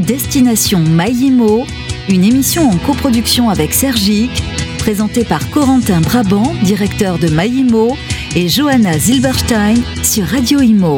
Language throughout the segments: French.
Destination Maïmo, une émission en coproduction avec Sergic, présentée par Corentin Brabant, directeur de Maïmo, et Johanna Zilberstein sur Radio Imo.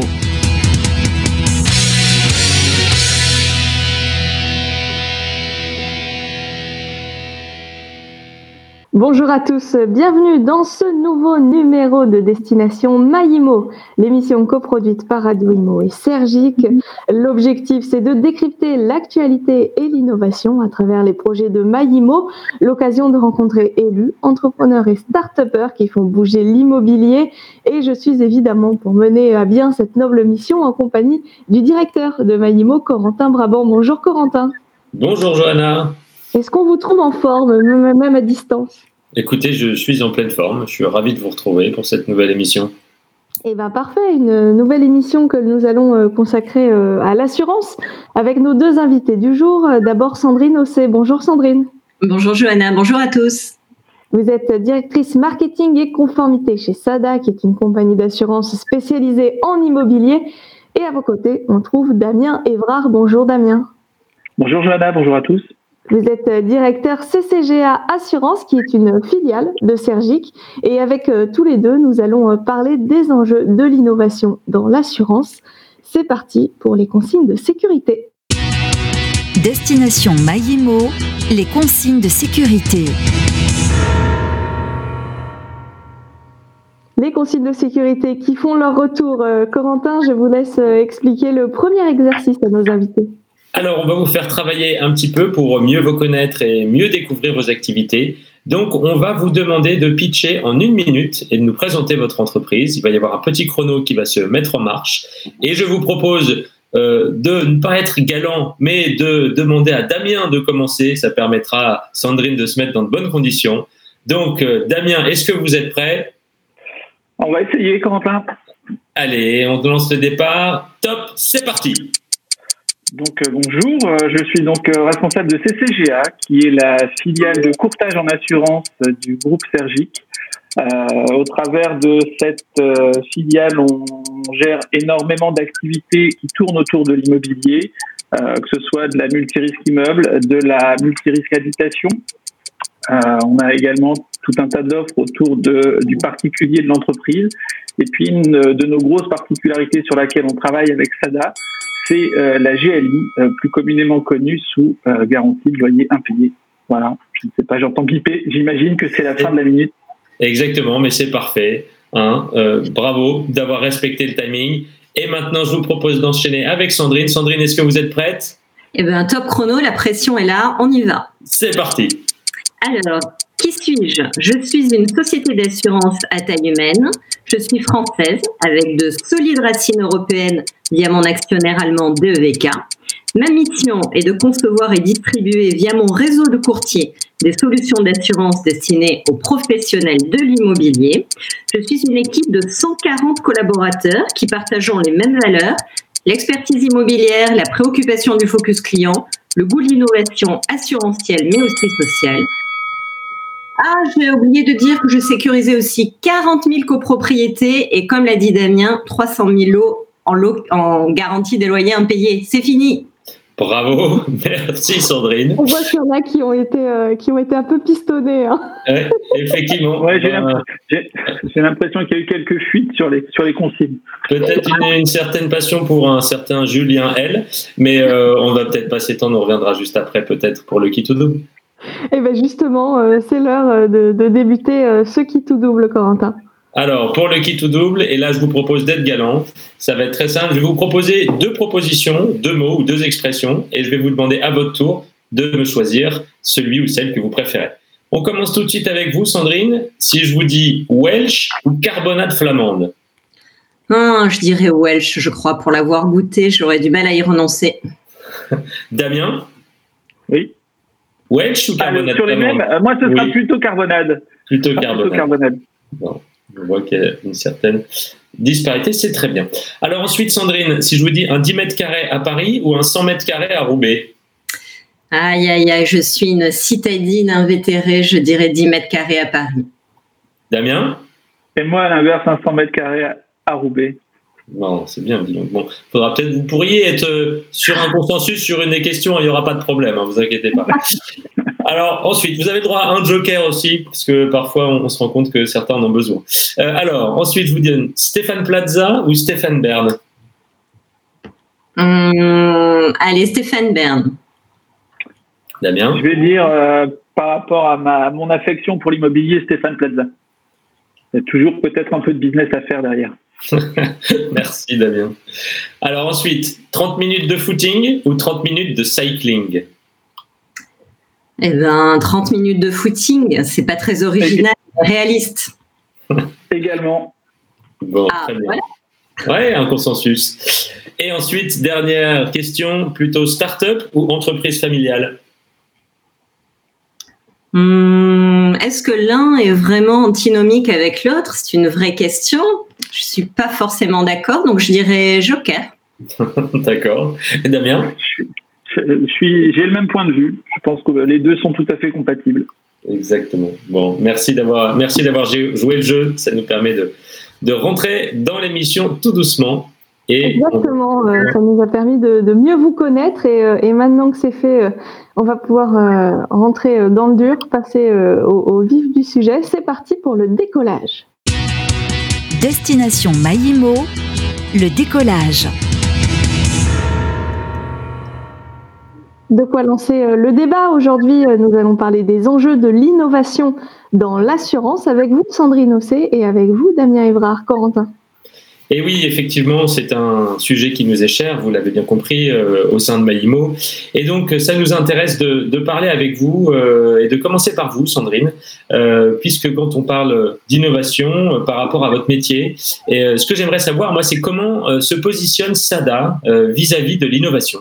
Bonjour à tous, bienvenue dans ce nouveau numéro de Destination Maïmo, l'émission coproduite par Radio Imo et Sergic. L'objectif, c'est de décrypter l'actualité et l'innovation à travers les projets de Maïmo, l'occasion de rencontrer élus, entrepreneurs et start-upers qui font bouger l'immobilier. Et je suis évidemment pour mener à bien cette noble mission en compagnie du directeur de Maïmo, Corentin Brabant. Bonjour Corentin. Bonjour Johanna. Est-ce qu'on vous trouve en forme, même à distance ? Écoutez, je suis en pleine forme. Je suis ravi de vous retrouver pour cette nouvelle émission. Eh bien, parfait. Une nouvelle émission que nous allons consacrer à l'assurance avec nos deux invités du jour. D'abord, Sandrine Ossé. Bonjour Sandrine. Bonjour Johanna. Bonjour à tous. Vous êtes directrice marketing et conformité chez SADA, qui est une compagnie d'assurance spécialisée en immobilier. Et à vos côtés, on trouve Damien Évrard. Bonjour Damien. Bonjour Johanna. Bonjour à tous. Vous êtes directeur CCGA Assurance, qui est une filiale de Sergic. Et avec tous les deux, nous allons parler des enjeux de l'innovation dans l'assurance. C'est parti pour les consignes de sécurité. Destination Maïmo, les consignes de sécurité. Les consignes de sécurité qui font leur retour. Corentin, je vous laisse expliquer le premier exercice à nos invités. Alors, on va vous faire travailler un petit peu pour mieux vous connaître et mieux découvrir vos activités. Donc, on va vous demander de pitcher en 1 minute et de nous présenter votre entreprise. Il va y avoir un petit chrono qui va se mettre en marche. Et je vous propose de ne pas être galant, mais de demander à Damien de commencer. Ça permettra à Sandrine de se mettre dans de bonnes conditions. Donc, Damien, est-ce que vous êtes prêt ? On va essayer, Corentin. Allez, on lance le départ. Top, c'est parti. Donc bonjour, je suis donc responsable de CCGA, qui est la filiale de courtage en assurance du groupe Sergic. Au travers de cette filiale, on gère énormément d'activités qui tournent autour de l'immobilier, que ce soit de la multirisque immeuble, de la multirisque habitation. On a également tout un tas d'offres autour du particulier de l'entreprise. Et puis une de nos grosses particularités sur laquelle on travaille avec SADA, c'est la GLI, plus communément connue sous garantie de loyer impayé. Voilà, je ne sais pas, j'entends piper, j'imagine que c'est la fin de la minute. Exactement, mais c'est parfait. Bravo d'avoir respecté le timing. Et maintenant, je vous propose d'enchaîner avec Sandrine. Sandrine, est-ce que vous êtes prête ? Eh bien, top chrono, la pression est là, on y va. C'est parti. Alors, qui suis-je ? Je suis une société d'assurance à taille humaine. Je suis française, avec de solides racines européennes via mon actionnaire allemand DEVK. Ma mission est de concevoir et distribuer via mon réseau de courtiers des solutions d'assurance destinées aux professionnels de l'immobilier. Je suis une équipe de 140 collaborateurs qui partageons les mêmes valeurs, l'expertise immobilière, la préoccupation du focus client, le goût de l'innovation assurantielle mais aussi sociale. Ah, j'ai oublié de dire que je sécurisais aussi 40 000 copropriétés et comme l'a dit Damien, 300 000 lots en garantie des loyers impayés. C'est fini. Bravo, merci Sandrine. On voit qu'il y en a qui ont été un peu pistonnés. Hein. Ouais, effectivement. Ouais, j'ai l'impression qu'il y a eu quelques fuites sur les consignes. Peut-être une certaine passion pour un certain Julien L, mais on va peut-être pas s'étendre, on reviendra juste après peut-être pour le qui tout double. Et bien justement, c'est l'heure de débuter ce qui tout double, Corentin. Alors, pour le qui tout double, et là je vous propose d'être galant, ça va être très simple. Je vais vous proposer 2 propositions, 2 mots ou 2 expressions, et je vais vous demander à votre tour de me choisir celui ou celle que vous préférez. On commence tout de suite avec vous, Sandrine. Si je vous dis Welsh ou carbonade flamande ? Je dirais Welsh, je crois. Pour l'avoir goûté, j'aurais du mal à y renoncer. Damien ? Oui. Welsh ou carbonade sur les flamande ? mêmes, moi ce sera plutôt carbonade. Plutôt carbonade. Bon. On voit qu'il y a une certaine disparité, c'est très bien. Alors ensuite, Sandrine, si je vous dis un 10 mètres carrés à Paris ou un 100 mètres carrés à Roubaix ? Aïe, aïe, aïe, je suis une citadine invétérée, je dirais 10 mètres carrés à Paris. Damien ? Et moi, à l'inverse, un 100 mètres carrés à Roubaix. Bon, c'est bien, dis donc. Bon, vous pourriez être sur un consensus sur une des questions, il n'y aura pas de problème, vous inquiétez pas. Alors, ensuite, vous avez le droit à un joker aussi, parce que parfois, on se rend compte que certains en ont besoin. Alors, ensuite, je vous donne Stéphane Plaza ou Stéphane Bern? Allez, Stéphane Bern. Damien? Je vais dire, par rapport à mon affection pour l'immobilier, Stéphane Plaza. Il y a toujours peut-être un peu de business à faire derrière. Merci Damien. Alors ensuite, 30 minutes de footing ou 30 minutes de cycling? 30 minutes de footing, c'est pas très original, réaliste. Également. Bon, très bien. Voilà. Ouais, un consensus. Et ensuite, dernière question, plutôt start-up ou entreprise familiale? Est-ce que l'un est vraiment antinomique avec l'autre? C'est une vraie question. Je ne suis pas forcément d'accord, donc je dirais joker. D'accord. Et Damien? J'ai le même point de vue. Je pense que les deux sont tout à fait compatibles. Exactement. Bon, merci d'avoir joué le jeu. Ça nous permet de rentrer dans l'émission tout doucement. Et exactement. Ça nous a permis de mieux vous connaître et maintenant que c'est fait, on va pouvoir rentrer dans le dur, passer au vif du sujet. C'est parti pour le décollage. Destination Maïmo, le décollage. De quoi lancer le débat. Aujourd'hui, nous allons parler des enjeux de l'innovation dans l'assurance avec vous, Sandrine Ossé, et avec vous, Damien Évrard. Corentin. Et oui, effectivement, c'est un sujet qui nous est cher, vous l'avez bien compris, au sein de Maïmo. Et donc, ça nous intéresse de parler avec vous et de commencer par vous, Sandrine, puisque quand on parle d'innovation par rapport à votre métier, et ce que j'aimerais savoir, moi, c'est comment se positionne SADA vis-à-vis de l'innovation.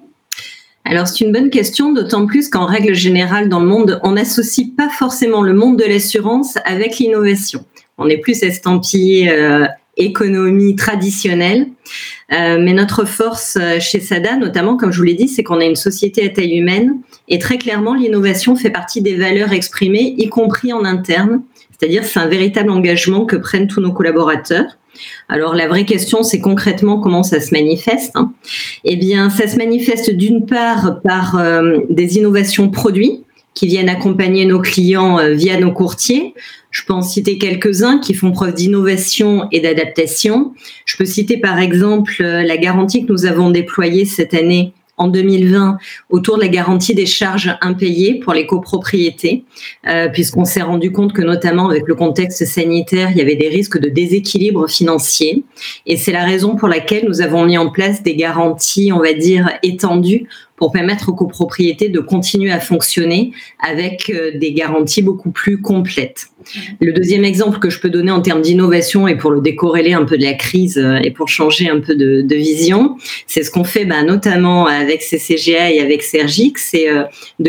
Alors, c'est une bonne question, d'autant plus qu'en règle générale, dans le monde, on n'associe pas forcément le monde de l'assurance avec l'innovation. On est plus estampillé économie traditionnelle. Mais notre force chez SADA, notamment, comme je vous l'ai dit, c'est qu'on a une société à taille humaine et très clairement, l'innovation fait partie des valeurs exprimées, y compris en interne. C'est-à-dire, c'est un véritable engagement que prennent tous nos collaborateurs. Alors, la vraie question, c'est concrètement comment ça se manifeste. Eh bien, ça se manifeste d'une part par des innovations produits qui viennent accompagner nos clients via nos courtiers. Je peux en citer quelques-uns qui font preuve d'innovation et d'adaptation. Je peux citer par exemple la garantie que nous avons déployée cette année en 2020 autour de la garantie des charges impayées pour les copropriétés, puisqu'on s'est rendu compte que notamment avec le contexte sanitaire, il y avait des risques de déséquilibre financier. Et c'est la raison pour laquelle nous avons mis en place des garanties, on va dire, étendues pour permettre aux copropriétés de continuer à fonctionner avec des garanties beaucoup plus complètes. Le deuxième exemple que je peux donner en termes d'innovation et pour le décorréler un peu de la crise et pour changer un peu de vision, c'est ce qu'on fait notamment avec CCGA et avec Sergic, c'est de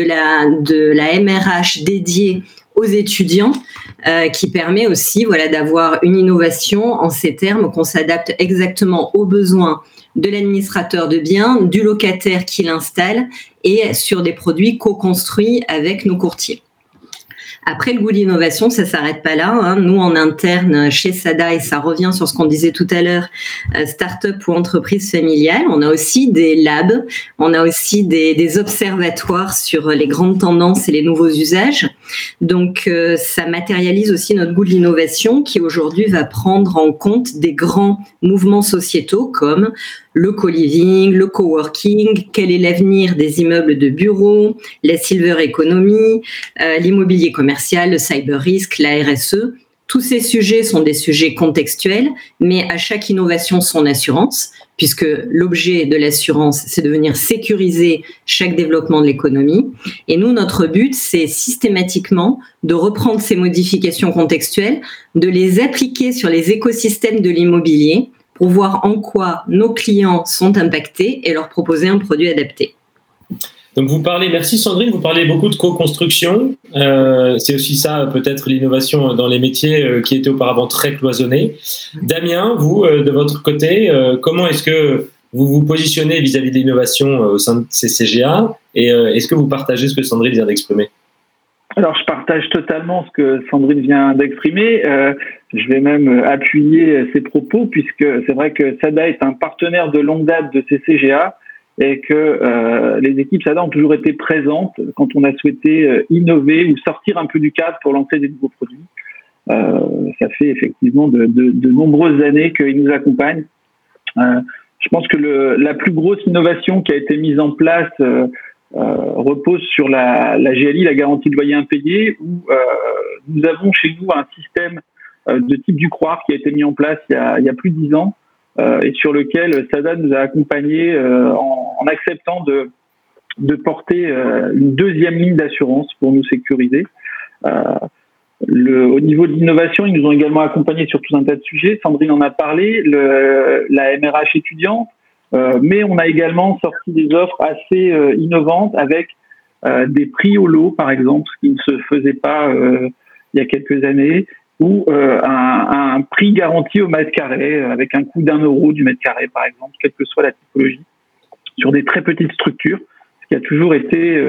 la MRH dédiée aux étudiants qui permet aussi d'avoir une innovation en ces termes qu'on s'adapte exactement aux besoins de l'administrateur de biens, du locataire qui l'installe et sur des produits co-construits avec nos courtiers. Après, le goût de l'innovation, ça ne s'arrête pas là. Nous, en interne, chez SADA, et ça revient sur ce qu'on disait tout à l'heure, start-up ou entreprise familiale, on a aussi des labs, on a aussi des observatoires sur les grandes tendances et les nouveaux usages. Donc, ça matérialise aussi notre goût de l'innovation qui, aujourd'hui, va prendre en compte des grands mouvements sociétaux comme le co-living, le coworking, quel est l'avenir des immeubles de bureaux, la silver economy, l'immobilier commercial, le cyber risk, la RSE. Tous ces sujets sont des sujets contextuels, mais à chaque innovation, son assurance, puisque l'objet de l'assurance, c'est de venir sécuriser chaque développement de l'économie. Et nous, notre but, c'est systématiquement de reprendre ces modifications contextuelles, de les appliquer sur les écosystèmes de l'immobilier, pour voir en quoi nos clients sont impactés et leur proposer un produit adapté. Donc merci Sandrine, vous parlez beaucoup de co-construction. C'est aussi ça peut-être l'innovation dans les métiers qui étaient auparavant très cloisonnés. Damien, vous, de votre côté, comment est-ce que vous vous positionnez vis-à-vis de l'innovation au sein de CCGA et est-ce que vous partagez ce que Sandrine vient d'exprimer ? Alors, je partage totalement ce que Sandrine vient d'exprimer. Je vais même appuyer ses propos, puisque c'est vrai que SADA est un partenaire de longue date de CCGA et que les équipes SADA ont toujours été présentes quand on a souhaité innover ou sortir un peu du cadre pour lancer des nouveaux produits. Ça fait effectivement de nombreuses années qu'ils nous accompagnent. Je pense que la plus grosse innovation qui a été mise en place repose sur la GLI, la garantie de loyer impayé, où nous avons chez nous un système de type du Croire qui a été mis en place il y a plus de 10 ans et sur lequel SADA nous a accompagnés en acceptant de porter une deuxième ligne d'assurance pour nous sécuriser. Au niveau de l'innovation, ils nous ont également accompagnés sur tout un tas de sujets. Sandrine en a parlé, la MRH étudiante, mais on a également sorti des offres assez innovantes avec des prix au lot, par exemple, ce qui ne se faisait pas il y a quelques années, ou un prix garanti au mètre carré, avec un coût d'€1 du mètre carré, par exemple, quelle que soit la typologie, sur des très petites structures, ce qui a toujours été...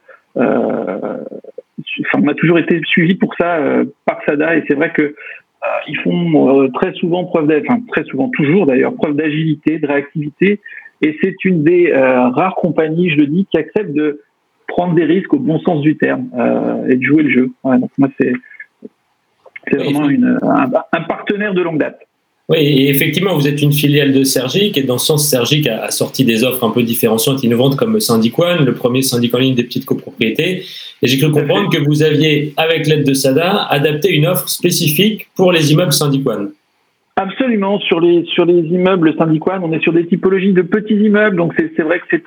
on a toujours été suivi pour ça par SADA, et c'est vrai que ils font très souvent toujours d'ailleurs preuve d'agilité, de réactivité, et c'est une des rares compagnies, je le dis, qui accepte de prendre des risques au bon sens du terme et de jouer le jeu. Ouais, donc moi c'est vraiment un partenaire de longue date. Oui, et effectivement, vous êtes une filiale de Sergic, et dans ce sens, Sergic a sorti des offres un peu différenciantes, innovantes, comme Syndic One, le premier syndic en ligne des petites copropriétés. Et j'ai cru comprendre que vous aviez, avec l'aide de SADA, adapté une offre spécifique pour les immeubles Syndic One. Absolument, sur les immeubles Syndic One, on est sur des typologies de petits immeubles, donc c'est vrai que c'est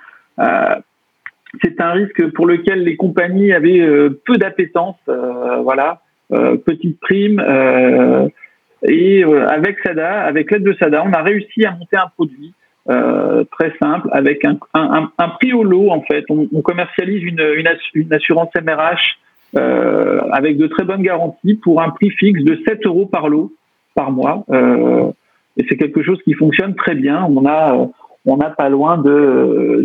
un risque pour lequel les compagnies avaient peu d'appétence, petite prime. Et avec SADA, avec l'aide de SADA, on a réussi à monter un produit très simple avec un prix au lot en fait. On commercialise une assurance MRH avec de très bonnes garanties pour un prix fixe de 7 € par lot par mois. Et c'est quelque chose qui fonctionne très bien. On a pas loin de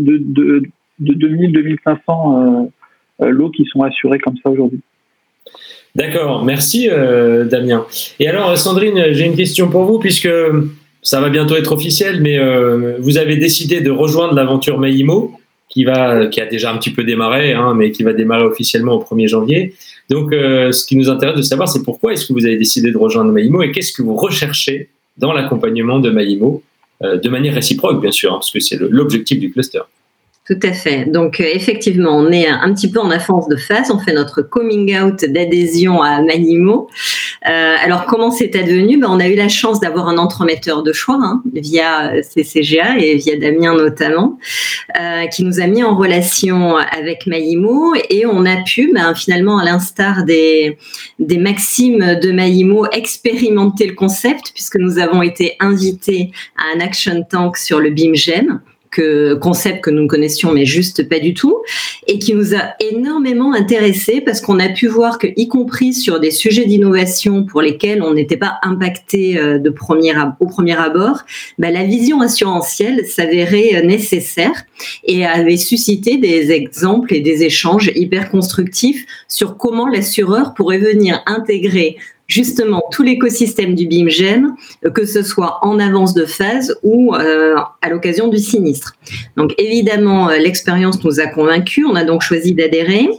2000-2500 lots qui sont assurés comme ça aujourd'hui. D'accord, merci Damien. Et alors Sandrine, j'ai une question pour vous, puisque ça va bientôt être officiel, mais vous avez décidé de rejoindre l'aventure Mayimo, qui a déjà un petit peu démarré, mais qui va démarrer officiellement au 1er janvier. Donc ce qui nous intéresse de savoir, c'est pourquoi est-ce que vous avez décidé de rejoindre Mayimo et qu'est-ce que vous recherchez dans l'accompagnement de Mayimo, de manière réciproque bien sûr, parce que c'est l'objectif du cluster. Tout à fait. Donc, effectivement, on est un petit peu en avance de phase. On fait notre coming out d'adhésion à Mayimo. Alors, comment c'est advenu ? On a eu la chance d'avoir un entremetteur de choix via CCGA et via Damien notamment, qui nous a mis en relation avec Mayimo, et on a pu finalement, à l'instar des maximes de Mayimo, expérimenter le concept, puisque nous avons été invités à un action tank sur le BIMGEM, concept que nous connaissions mais juste pas du tout, et qui nous a énormément intéressés parce qu'on a pu voir que, y compris sur des sujets d'innovation pour lesquels on n'était pas impacté au premier abord, la vision assurantielle s'avérait nécessaire et avait suscité des exemples et des échanges hyper constructifs sur comment l'assureur pourrait venir intégrer justement tout l'écosystème du BIMGEM, que ce soit en avance de phase ou à l'occasion du sinistre. Donc évidemment, l'expérience nous a convaincus, on a donc choisi d'adhérer.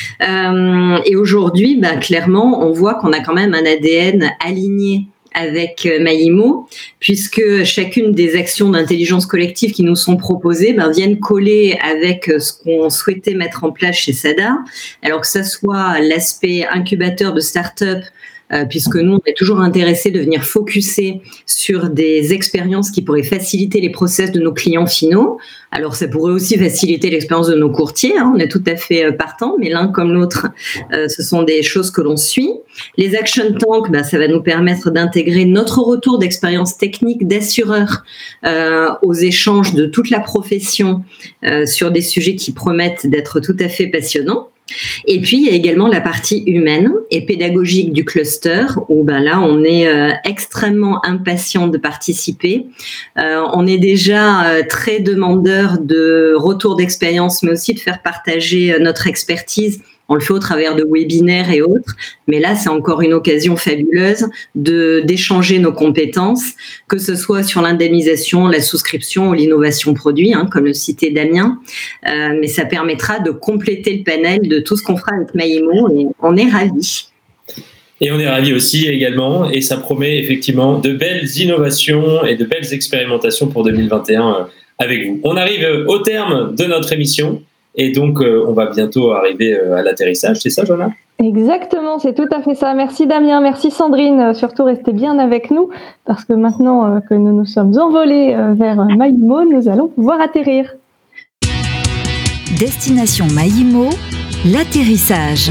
Et aujourd'hui, clairement, on voit qu'on a quand même un ADN aligné avec Mayimo, puisque chacune des actions d'intelligence collective qui nous sont proposées viennent coller avec ce qu'on souhaitait mettre en place chez SADA, alors que ça soit l'aspect incubateur de start-up, puisque nous, on est toujours intéressés de venir focuser sur des expériences qui pourraient faciliter les process de nos clients finaux. Alors, ça pourrait aussi faciliter l'expérience de nos courtiers, on est tout à fait partants, mais l'un comme l'autre, ce sont des choses que l'on suit. Les action tanks, ça va nous permettre d'intégrer notre retour d'expérience technique d'assureur aux échanges de toute la profession sur des sujets qui promettent d'être tout à fait passionnants. Et puis, il y a également la partie humaine et pédagogique du cluster, où là, on est extrêmement impatient de participer. On est déjà très demandeur de retour d'expérience, mais aussi de faire partager notre expertise On le fait au travers de webinaires et autres, mais là, c'est encore une occasion fabuleuse d'échanger nos compétences, que ce soit sur l'indemnisation, la souscription ou l'innovation produit, comme le citait Damien, mais ça permettra de compléter le panel de tout ce qu'on fera avec Maïmo et on est ravis. Et on est ravis aussi également, et ça promet effectivement de belles innovations et de belles expérimentations pour 2021 avec vous. On arrive au terme de notre émission. Et donc, on va bientôt arriver à l'atterrissage, c'est ça, Joanna ? Exactement, c'est tout à fait ça. Merci Damien, merci Sandrine. Surtout, restez bien avec nous, parce que maintenant que nous nous sommes envolés vers Maïmo, nous allons pouvoir atterrir. Destination Maïmo, l'atterrissage.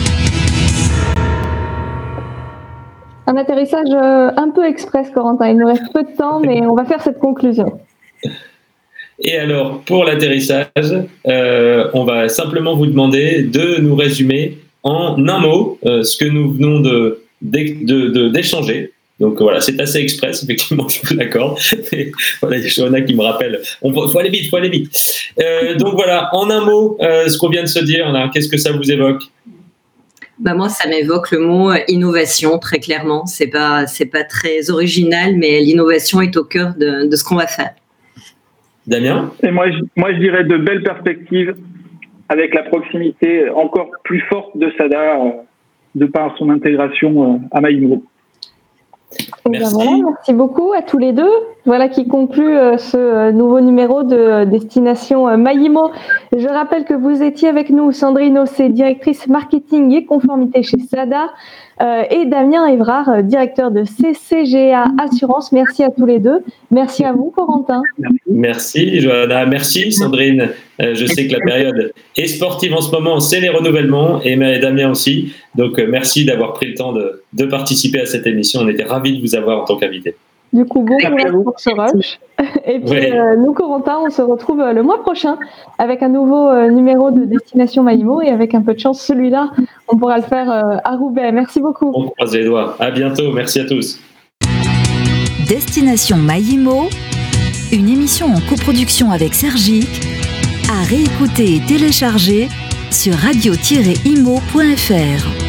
Un atterrissage un peu express, Corentin. Il nous reste peu de temps, mais on va faire cette conclusion. Et alors, pour l'atterrissage, on va simplement vous demander de nous résumer en un mot ce que nous venons d'échanger. Donc voilà, c'est assez express, effectivement, je vous l'accorde. Voilà, il y a Joanna qui me rappelle. Faut aller vite. Donc voilà, en un mot, ce qu'on vient de se dire, là, qu'est-ce que ça vous évoque ? Moi, ça m'évoque le mot innovation, très clairement. C'est pas très original, mais l'innovation est au cœur de ce qu'on va faire. Damien ? Et moi, je dirais de belles perspectives avec la proximité encore plus forte de SADA de par son intégration à Maïmo. Merci. Voilà, merci beaucoup à tous les deux. Voilà qui conclut ce nouveau numéro de Destination Maïmo. Je rappelle que vous étiez avec nous, Sandrine Ossé, directrice marketing et conformité chez SADA, et Damien Évrard, directeur de CCGA Assurance. Merci à tous les deux. Merci à vous, Corentin. Merci, Joanna. Merci, Sandrine. Je sais que la période est sportive en ce moment, c'est les renouvellements, et Damien aussi. Donc, merci d'avoir pris le temps de participer à cette émission. On était ravis de vous avoir en tant qu'invité. Du coup, bon courage pour ce rush. Et puis, nous, Corentin, on se retrouve le mois prochain avec un nouveau numéro de Destination Maïmo. Et avec un peu de chance, celui-là, on pourra le faire à Roubaix. Merci beaucoup. On croise les doigts. À bientôt. Merci à tous. Destination Maïmo, une émission en coproduction avec Sergic, à réécouter et télécharger sur radio-imo.fr.